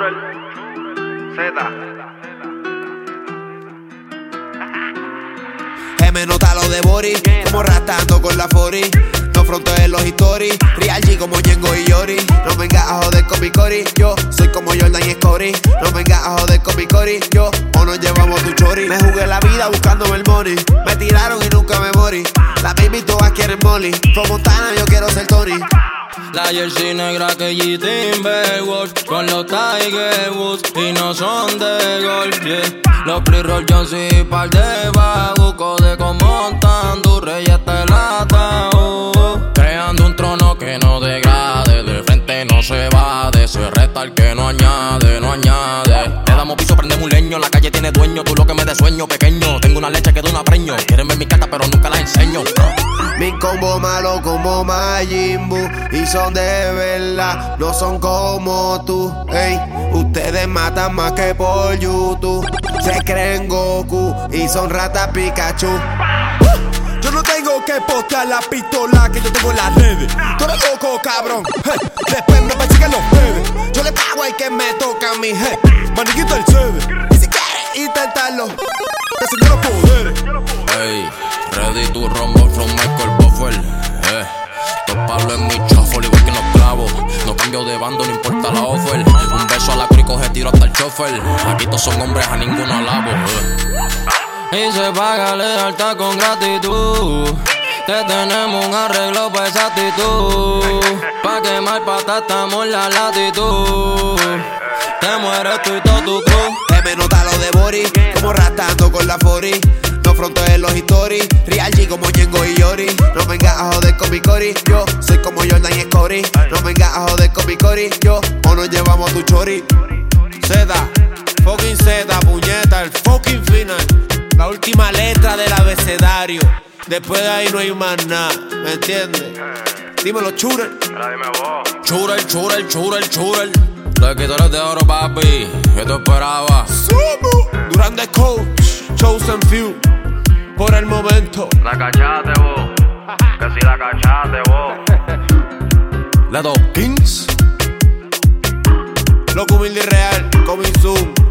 Shooter, Z. Me nota lo de Boris, como rastando con la 40. No fronto en los stories, Real G como Ñengo y Yori. No vengas a joder con mi cori, yo soy como Jordan y Scotty. No vengas a joder con mi cori, yo o nos llevamos tu chori. Me jugué la vida buscándome el money, me tiraron y nunca me morí. La baby todas quieren molly, from Montana yo quiero ser Tony. La jersey negra que G Timberwolves con los Tiger Woods y no son de golf, yeah. Los pre-roll Johnson y par de bagucos de como Tandurre y hasta el ataúd. Creando un trono que no degrade, de frente no se va, de ese resta el que no añade, no añade. Le damos piso, prendemos un leño, la calle tiene dueño, tú lo que me des sueño pequeño. Tengo una leche que da un preño, quieren ver mi carta pero nunca la enseño. Mi combo malo como Majin Buu y son de verdad, no son como tú. Ey, ustedes matan más que por YouTube. Se creen Goku y son ratas Pikachu. Yo no tengo que postear la pistola que yo tengo en las redes. Tú eres loco, cabrón. Hey, después me persiguen los bebés. Yo le pago al que me toca a mi hey. Maniquito el cede. Y si quieres intentarlo, te siento los poderes. Hey, ready to rumble from Michael Buffer. Dos palos en mi chofer, igual que en los clavos. No cambio de bando, no importa la offer. Un beso a la cruz y coge tiro hasta el chofer. Aquí todos son hombres, a ninguno alabo. Y se paga lealtad con gratitud. Te tenemos un arreglo pa' esa actitud. Pa' quemar patas estamos en la latitud. Te mueres tú y todo tu crew. Me nota lo de Boris, como rastando con la 40. No fronto en los stories, Real G como Ñengo y Yori. No vengas a joder con mi cori, yo soy como Jordan y Scotty. No vengas a joder con mi cori, yo o nos llevamos tu chori. Z, fucking Z, puñeta, el fucking final. La última letra del abecedario. Después de ahí no hay más nada, ¿me entiendes? Dímelo, Shooter. Ahora dime vos. Shooter, Shooter, Shooter, Shooter. Los escritores de oro, papi, ¿qué tú esperabas? Sumo. Durán the Coach, Chosen Few. Por el momento. La cachaste vos. Que si la cachaste vos. Ledo Kings. Loco humilde y real, coming soon.